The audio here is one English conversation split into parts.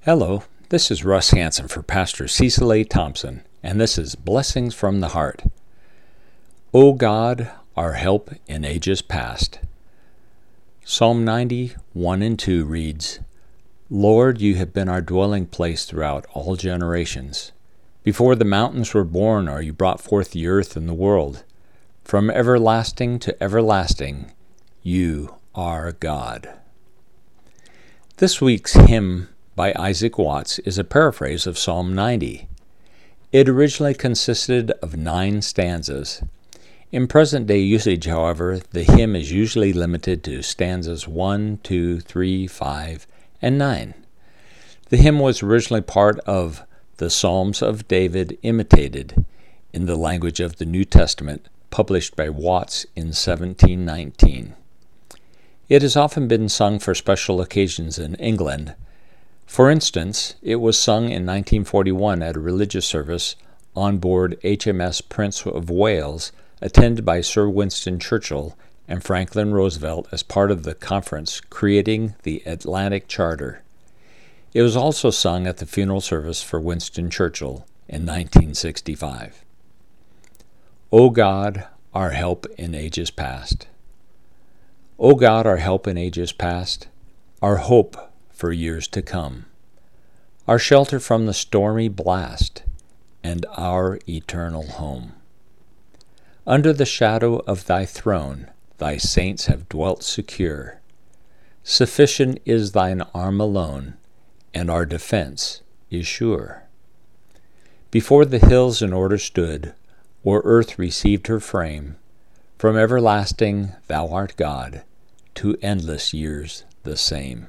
Hello, this is Russ Hansen for Pastor Cecil A. Thompson, and this is Blessings from the Heart. O God, our help in ages past. Psalm 90, 1 and 2 reads, Lord, you have been our dwelling place throughout all generations. Before the mountains were born, or you brought forth the earth and the world. From everlasting to everlasting, you are God. This week's hymn by Isaac Watts is a paraphrase of Psalm 90. It originally consisted of 9 stanzas. In present-day usage, however, the hymn is usually limited to stanzas 1, 2, 3, 5, and 9. The hymn was originally part of the Psalms of David Imitated in the language of the New Testament, published by Watts in 1719. It has often been sung for special occasions in England. For instance, it was sung in 1941 at a religious service on board HMS Prince of Wales, attended by Sir Winston Churchill and Franklin Roosevelt as part of the conference creating the Atlantic Charter. It was also sung at the funeral service for Winston Churchill in 1965. O God, our help in ages past. O God, our help in ages past, our hope for years to come, our shelter from the stormy blast, and our eternal home. Under the shadow of thy throne, thy saints have dwelt secure. Sufficient is thine arm alone, and our defense is sure. Before the hills in order stood, or earth received her frame, from everlasting thou art God, to endless years the same.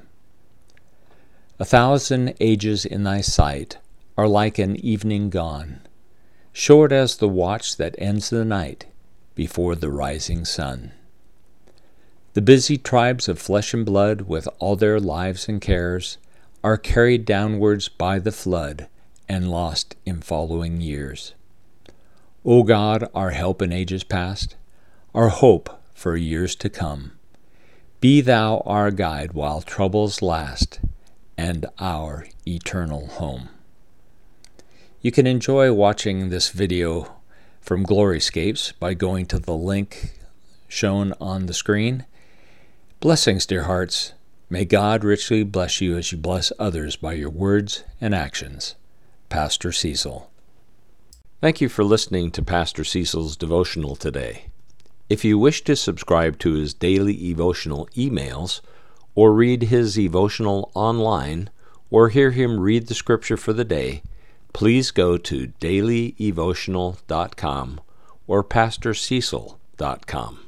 1,000 ages in thy sight are like an evening gone, short as the watch that ends the night before the rising sun. The busy tribes of flesh and blood, with all their lives and cares, are carried downwards by the flood and lost in following years. O God, our help in ages past, our hope for years to come, be thou our guide while troubles last, and our eternal home. You can enjoy watching this video from Gloryscapes by going to the link shown on the screen. Blessings, dear hearts. May God richly bless you as you bless others by your words and actions. Pastor Cecil. Thank you for listening to Pastor Cecil's devotional today. If you wish to subscribe to his daily devotional emails, or read his devotional online, or hear him read the scripture for the day, please go to dailydevotional.com or pastorcecil.com.